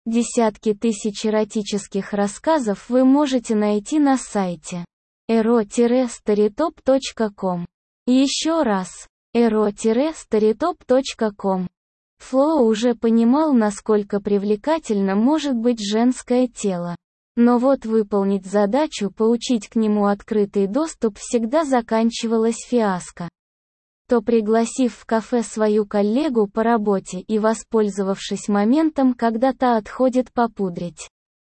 Десятки тысяч эротических рассказов вы можете найти на сайте ero-storytop.com. Еще раз, ero-storytop.com. Фло уже понимал, насколько привлекательно может быть женское тело. Но вот выполнить задачу получить к нему открытый доступ всегда заканчивалась фиаско. То пригласив в кафе свою коллегу по работе и воспользовавшись моментом, когда та отходит попудрить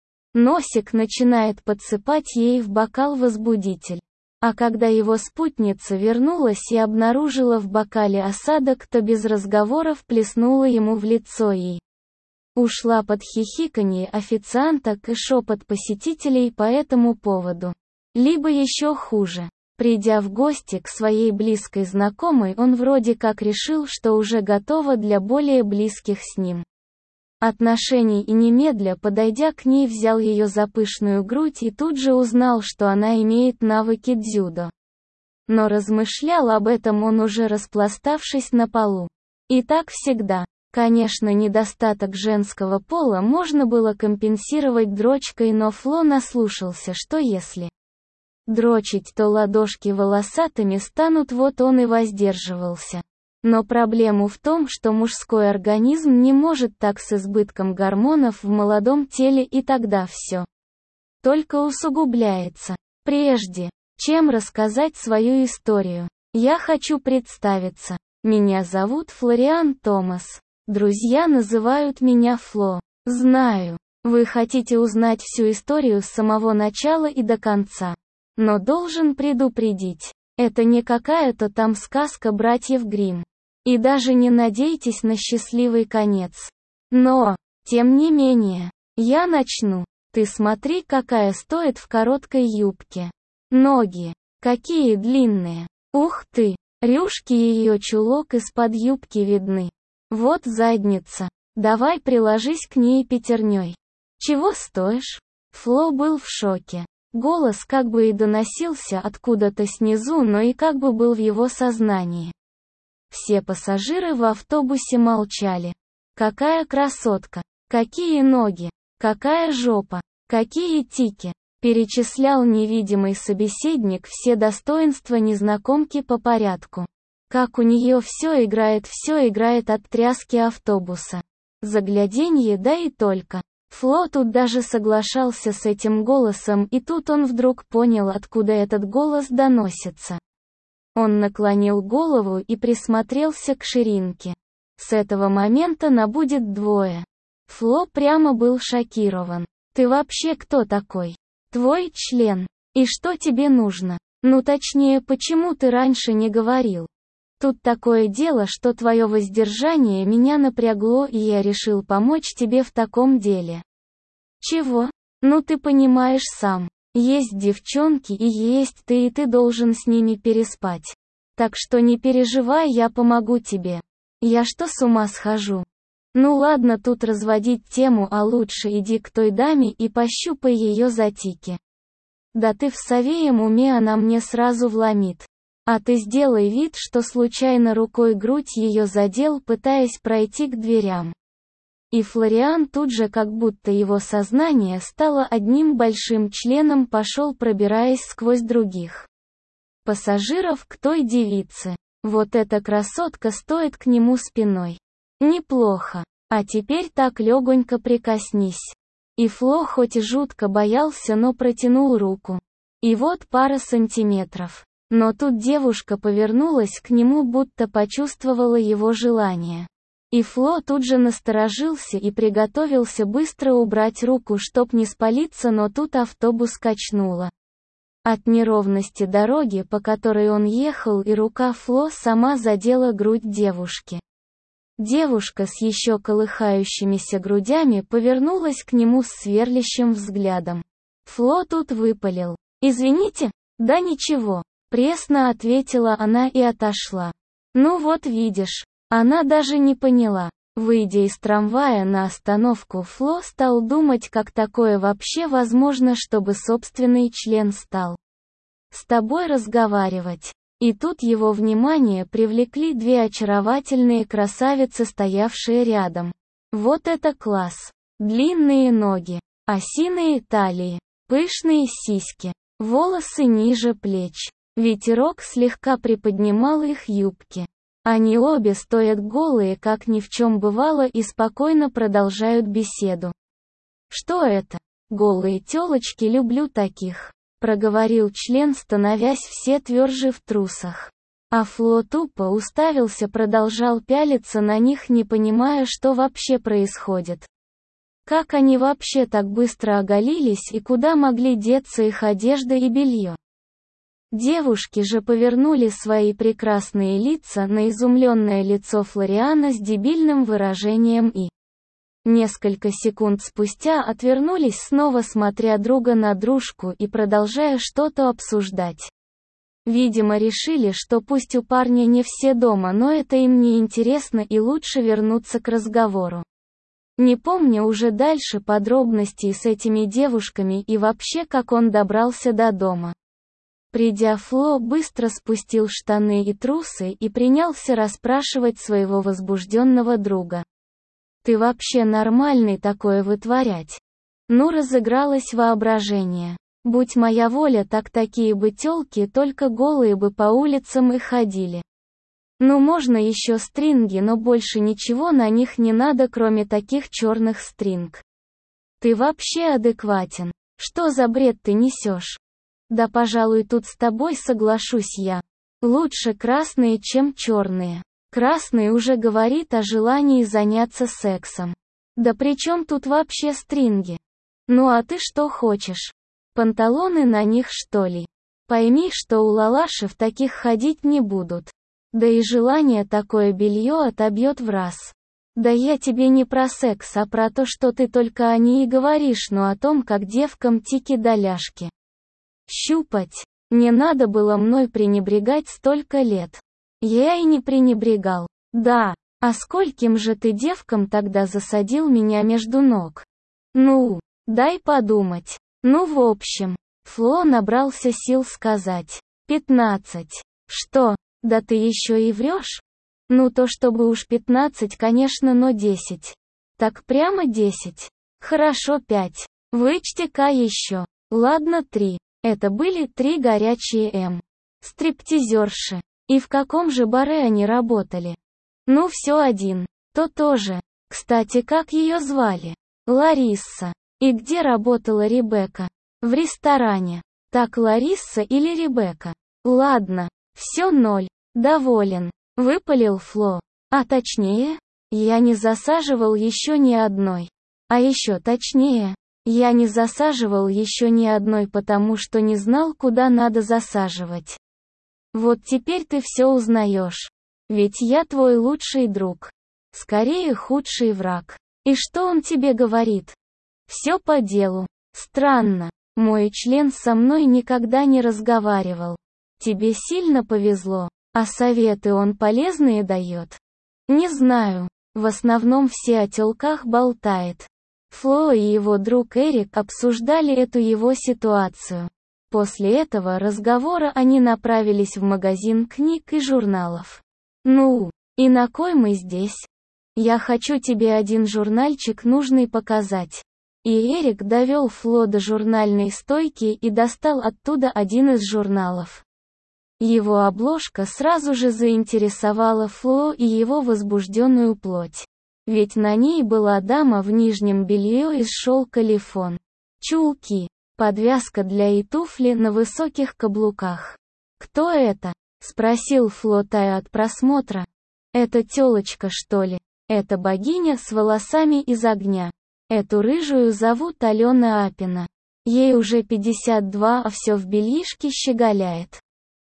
носик, начинает подсыпать ей в бокал возбудитель. А когда его спутница вернулась и обнаружила в бокале осадок, то без разговоров плеснула ему в лицо и ушла под хихиканье официанток и шепот посетителей по этому поводу. Либо еще хуже. Придя в гости к своей близкой знакомой, он вроде как решил, что уже готова для более близких с ним отношений, и немедля, подойдя к ней, взял ее за пышную грудь и тут же узнал, что она имеет навыки дзюдо. Но размышлял об этом он уже распластавшись на полу. И так всегда. Конечно, недостаток женского пола можно было компенсировать дрочкой, но Фло наслушался, что если дрочить, то ладошки волосатыми станут, вот он и воздерживался. Но проблема в том, что мужской организм не может так с избытком гормонов в молодом теле, и тогда все только усугубляется. Прежде чем рассказать свою историю, я хочу представиться. Меня зовут Флориан Томас. Друзья называют меня Фло. Знаю, вы хотите узнать всю историю с самого начала и до конца. Но должен предупредить, это не какая-то там сказка братьев Гримм. И даже не надейтесь на счастливый конец. Но, тем не менее, я начну. Ты смотри, какая стоит в короткой юбке. Ноги, какие длинные. Ух ты, рюшки ее чулок из-под юбки видны. Вот задница. Давай приложись к ней пятерней. Чего стоишь? Фло был в шоке. Голос как бы и доносился откуда-то снизу, но и как бы был в его сознании. Все пассажиры в автобусе молчали. Какая красотка! Какие ноги! Какая жопа! Какие тики! Перечислял невидимый собеседник все достоинства незнакомки по порядку. Как у нее все играет от тряски автобуса. Загляденье, да и только. Фло тут даже соглашался с этим голосом, и тут он вдруг понял, откуда этот голос доносится. Он наклонил голову и присмотрелся к ширинке. С этого момента набудет двое. Фло прямо был шокирован. Ты вообще кто такой? Твой член. И что тебе нужно? Ну точнее, почему ты раньше не говорил? Тут такое дело, что твое воздержание меня напрягло, и я решил помочь тебе в таком деле. Чего? Ну ты понимаешь сам. Есть девчонки и есть ты, и ты должен с ними переспать. Так что не переживай, я помогу тебе. Я что, с ума схожу? Ну ладно тут разводить тему, а лучше иди к той даме и пощупай ее за тики. Да ты в совеем уме, она мне сразу вломит. А ты сделай вид, что случайно рукой грудь ее задел, пытаясь пройти к дверям. И Флориан тут же, как будто его сознание стало одним большим членом, пошел, пробираясь сквозь других пассажиров к той девице. Вот эта красотка стоит к нему спиной. Неплохо. А теперь так легонько прикоснись. И Фло хоть и жутко боялся, но протянул руку. И вот пара сантиметров. Но тут девушка повернулась к нему, будто почувствовала его желание. И Фло тут же насторожился и приготовился быстро убрать руку, чтоб не спалиться, но тут автобус качнуло. От неровности дороги, по которой он ехал, и рука Фло сама задела грудь девушки. Девушка с еще колыхающимися грудями повернулась к нему с сверлящим взглядом. Фло тут выпалил. «Извините?» «Да ничего», — пресно ответила она и отошла. «Ну вот видишь». Она даже не поняла. Выйдя из трамвая на остановку, Фло стал думать, как такое вообще возможно, чтобы собственный член стал с тобой разговаривать. И тут его внимание привлекли две очаровательные красавицы, стоявшие рядом. Вот это класс! длинные ноги, осиные талии, пышные сиськи, волосы ниже плеч. Ветерок слегка приподнимал их юбки. Они обе стоят голые, как ни в чем бывало, и спокойно продолжают беседу. «Что это? Голые тёлочки, люблю таких», — проговорил член, становясь все тверже в трусах. А Фло тупо уставился, продолжал пялиться на них, не понимая, что вообще происходит. Как они вообще так быстро оголились и куда могли деться их одежда и белье? Девушки же повернули свои прекрасные лица на изумленное лицо Флориана с дебильным выражением и несколько секунд спустя отвернулись, снова смотря друга на дружку и продолжая что-то обсуждать. Видимо, решили, что пусть у парня не все дома, но это им не интересно и лучше вернуться к разговору. Не помню уже дальше подробностей с этими девушками и вообще, как он добрался до дома. Придя, Фло быстро спустил штаны и трусы и принялся расспрашивать своего возбужденного друга. «Ты вообще нормальный такое вытворять?» Ну, разыгралось воображение. Будь моя воля, так такие бы тёлки только голые бы по улицам и ходили. Ну, можно еще стринги, но больше ничего на них не надо, кроме таких черных стринг. Ты вообще адекватен? Что за бред ты несешь? Да, пожалуй, тут с тобой соглашусь я. Лучше красные, чем черные. Красный уже говорит о желании заняться сексом. Да при чем тут вообще стринги? Ну а ты что хочешь? Панталоны на них, что ли? Пойми, что у лалаши в таких ходить не будут. Да и желание такое белье отобьет в раз. Да я тебе не про секс, а про то, что ты только о ней и говоришь, но о том, как девкам тики да ляжки щупать. Не надо было мной пренебрегать столько лет. Я и не пренебрегал. Да, а скольким же ты девкам тогда засадил меня между ног? Ну, дай подумать. Ну, в общем, Фло набрался сил сказать. 15. Что? Да ты еще и врешь? Ну, то чтобы уж 15, конечно, но 10. Так прямо 10. Хорошо, 5. Вычти-ка еще. Ладно, 3. Это были 3 горячие стриптизерши. И в каком же баре они работали? Ну, все один. То тоже. Кстати, как ее звали? Лариса. И где работала Ребекка? В ресторане. Так, Лариса или Ребекка? Ладно. Все 0. Доволен. Выпалил Фло. А точнее, я не засаживал еще ни одной. А еще точнее, я не засаживал еще ни одной, потому что не знал, куда надо засаживать. Вот теперь ты все узнаешь. Ведь я твой лучший друг. Скорее, худший враг. И что он тебе говорит? Все по делу. Странно. Мой член со мной никогда не разговаривал. Тебе сильно повезло. А советы он полезные дает? Не знаю. В основном все о тёлках болтает. Фло и его друг Эрик обсуждали эту его ситуацию. После этого разговора они направились в магазин книг и журналов. Ну, и на кой мы здесь? Я хочу тебе один журнальчик нужный показать. И Эрик довел Фло до журнальной стойки и достал оттуда один из журналов. Его обложка сразу же заинтересовала Фло и его возбужденную плоть. Ведь на ней была дама в нижнем белье из шелка лифон. Чулки, подвязка для и туфли на высоких каблуках. «Кто это?» — спросил Фло, тая от просмотра. «Это тёлочка, что ли? Это богиня с волосами из огня. Эту рыжую зовут Алена Апина. Ей уже 52, а все в бельишке щеголяет».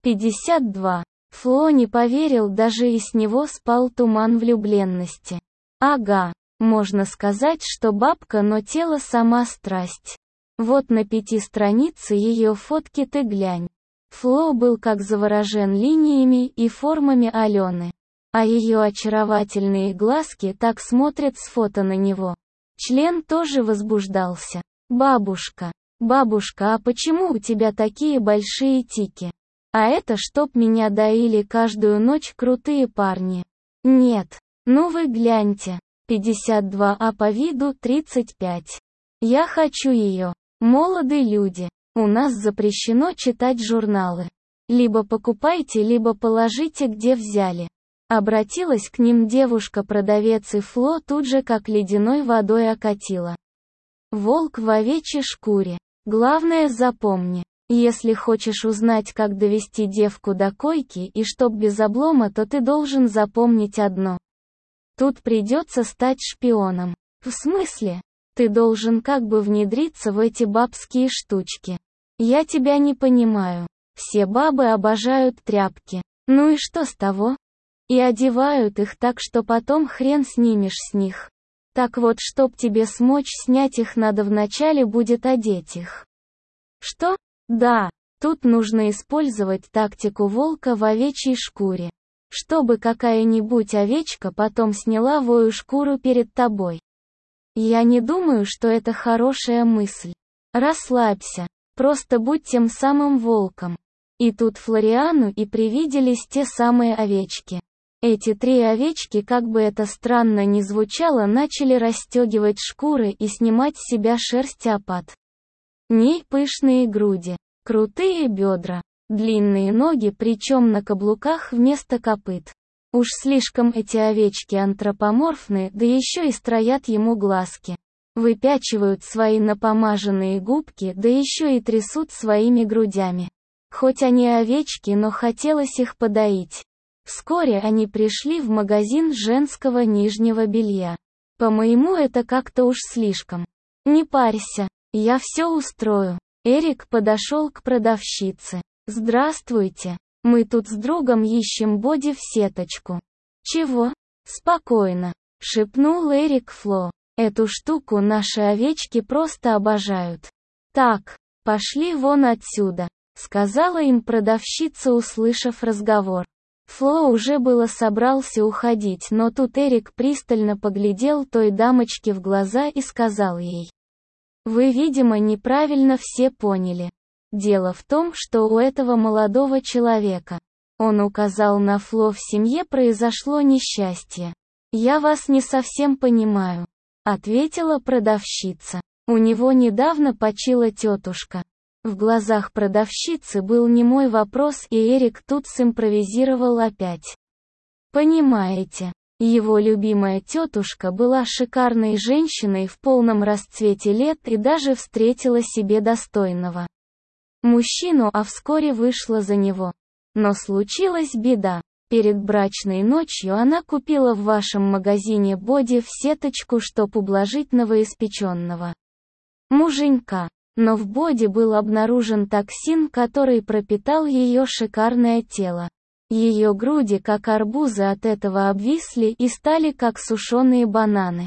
52. Фло не поверил, даже и с него спал туман влюбленности. Ага, можно сказать, что бабка, но тело сама страсть. Вот на 5 странице ее фотки ты глянь. Фло был как заворожен линиями и формами Алены. А ее очаровательные глазки так смотрят с фото на него. Член тоже возбуждался. Бабушка, а почему у тебя такие большие тики? А это чтоб меня доили каждую ночь крутые парни. Нет. Ну вы гляньте. 52, а по виду 35. Я хочу ее. Молодые люди. У нас запрещено читать журналы. Либо покупайте, либо положите, где взяли. Обратилась к ним девушка-продавец, и Фло тут же как ледяной водой окатила. Волк в овечьей шкуре. Главное запомни. Если хочешь узнать, как довести девку до койки и чтоб без облома, то ты должен запомнить одно. Тут придется стать шпионом. В смысле? Ты должен как бы внедриться в эти бабские штучки. Я тебя не понимаю. Все бабы обожают тряпки. Ну и что с того? И одевают их так, что потом хрен снимешь с них. Так вот, чтоб тебе смочь снять их, надо вначале будет одеть их. Что? Да, тут нужно использовать тактику волка в овечьей шкуре. Чтобы какая-нибудь овечка потом сняла вою шкуру перед тобой. Я не думаю, что это хорошая мысль. Расслабься, просто будь тем самым волком. И тут Флориану и привиделись те самые овечки. Эти 3 овечки, как бы это странно ни звучало, начали расстегивать шкуры и снимать с себя шерсть опад. Ней пышные груди, крутые бедра, длинные ноги, причем на каблуках вместо копыт. Уж слишком эти овечки антропоморфны, да еще и строят ему глазки. Выпячивают свои напомаженные губки, да еще и трясут своими грудями. Хоть они овечки, но хотелось их подоить. Вскоре они пришли в магазин женского нижнего белья. По-моему, это как-то уж слишком. Не парься, я все устрою. Эрик подошел к продавщице. Здравствуйте. Мы тут с другом ищем боди в сеточку. Чего? Спокойно, шепнул Эрик Фло. Эту штуку наши овечки просто обожают. Так, пошли вон отсюда, сказала им продавщица, услышав разговор. Фло уже было собрался уходить, но тут Эрик пристально поглядел той дамочке в глаза и сказал ей: «Вы, видимо, неправильно все поняли. Дело в том, что у этого молодого человека, он указал на Фло, в семье произошло несчастье. Я вас не совсем понимаю», ответила продавщица. У него недавно почила тетушка. В глазах продавщицы был немой вопрос, и Эрик тут симпровизировал опять. Понимаете, его любимая тетушка была шикарной женщиной в полном расцвете лет и даже встретила себе достойного мужчину, а вскоре вышла за него. Но случилась беда. Перед брачной ночью она купила в вашем магазине боди в сеточку, чтоб ублажить новоиспеченного муженька. Но в боди был обнаружен токсин, который пропитал ее шикарное тело. Ее груди, как арбузы, от этого обвисли и стали как сушеные бананы.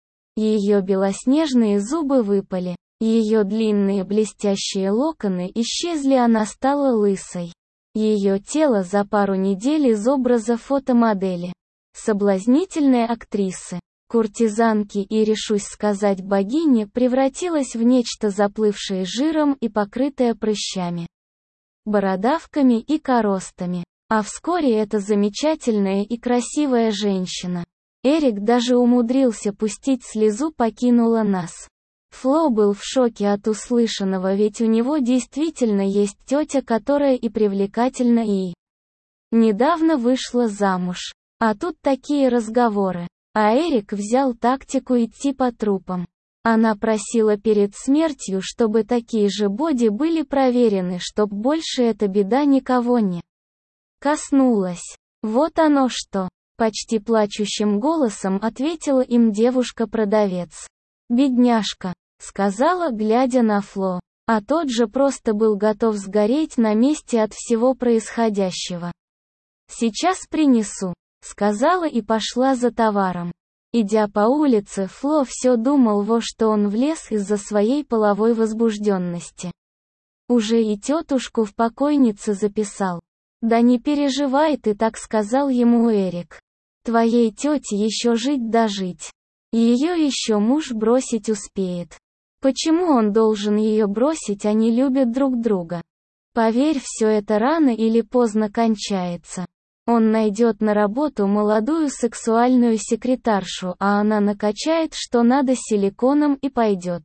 Ее белоснежные зубы выпали. Ее длинные блестящие локоны исчезли, она стала лысой. Ее тело за пару недель из образа фотомодели, соблазнительной актрисы, куртизанки и, решусь сказать, богини, превратилась в нечто заплывшее жиром и покрытое прыщами, бородавками и коростами. А вскоре эта замечательная и красивая женщина, Эрик даже умудрился пустить слезу, покинула нас. Фло был в шоке от услышанного, ведь у него действительно есть тетя, которая и привлекательна, и недавно вышла замуж. А тут такие разговоры. А Эрик взял тактику идти по трупам. Она просила перед смертью, чтобы такие же боди были проверены, чтоб больше эта беда никого не коснулась. Вот оно что, почти плачущим голосом ответила им девушка-продавец. «Бедняжка», сказала, глядя на Фло. А тот же просто был готов сгореть на месте от всего происходящего. «Сейчас принесу», сказала и пошла за товаром. Идя по улице, Фло все думал, во что он влез из-за своей половой возбужденности. Уже и тетушку в покойнице записал. «Да не переживай ты так», сказал ему Эрик. «Твоей тете еще жить да жить. Ее еще муж бросить успеет. Почему он должен ее бросить, они любят друг друга? Поверь, все это рано или поздно кончается. Он найдет на работу молодую сексуальную секретаршу, а она накачает что надо силиконом и пойдет.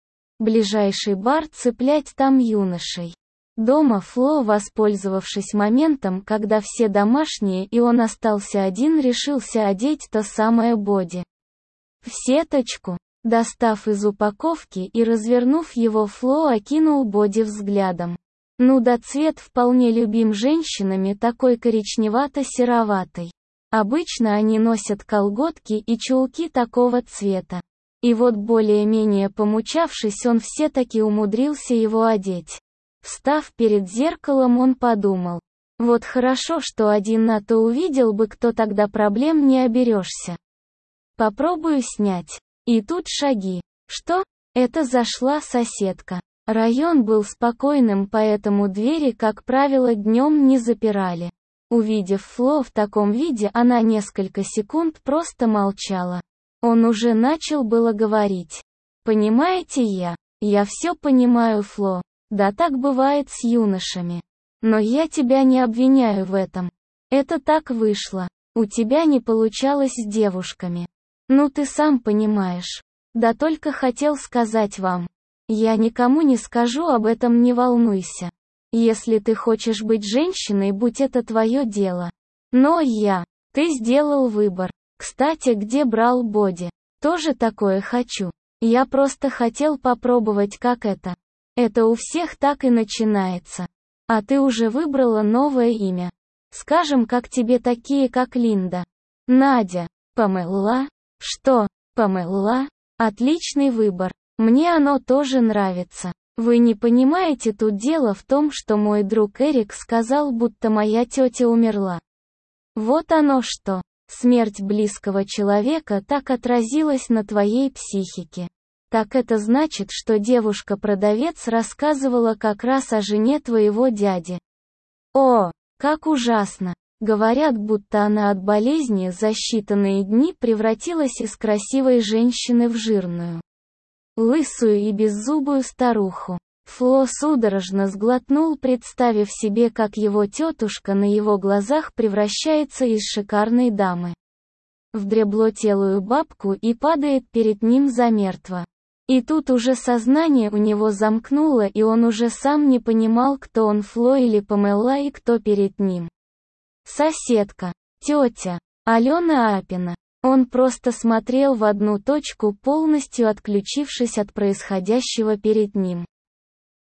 Ближайший бар цеплять там юношей. Дома Фло, воспользовавшись моментом, когда все домашние и он остался один, решился одеть то самое боди. В сеточку. Достав из упаковки и развернув его, Фло окинул боди взглядом. Ну да, цвет вполне любим женщинами, такой коричневато-сероватый. Обычно они носят колготки и чулки такого цвета. И вот более-менее помучавшись, он все-таки умудрился его одеть. Встав перед зеркалом, он подумал. Вот хорошо, что один на то увидел бы, кто, тогда проблем не оберешься. Попробую снять. И тут шаги. Что? Это зашла соседка. Район был спокойным, поэтому двери, как правило, днем не запирали. Увидев Фло в таком виде, она несколько секунд просто молчала. Он уже начал было говорить. «Понимаете, я все понимаю, Фло. Да, так бывает с юношами. Но я тебя не обвиняю в этом. Это так вышло. У тебя не получалось с девушками. Ну ты сам понимаешь. Да только хотел сказать вам. Я никому не скажу об этом, не волнуйся. Если ты хочешь быть женщиной, будь это твое дело. Но ты сделал выбор. Кстати, где брал боди? Тоже такое хочу. Я просто хотел попробовать, как это. Это у всех так и начинается. А ты уже выбрала новое имя. Скажем, как тебе такие, как Линда? Надя. Памела? Что, Памела? Отличный выбор. Мне оно тоже нравится. Вы не понимаете, тут дело в том, что мой друг Эрик сказал, будто моя тетя умерла. Вот оно что. Смерть близкого человека так отразилась на твоей психике. Так это значит, что девушка-продавец рассказывала как раз о жене твоего дяди. О, как ужасно. Говорят, будто она от болезни за считанные дни превратилась из красивой женщины в жирную, лысую и беззубую старуху. Фло судорожно сглотнул, представив себе, как его тетушка на его глазах превращается из шикарной дамы в дряблотелую бабку и падает перед ним замертво. И тут уже сознание у него замкнуло, и он уже сам не понимал, кто он, Фло или Памела, и кто перед ним. Соседка, тетя, Алена Апина. Он просто смотрел в одну точку, полностью отключившись от происходящего перед ним.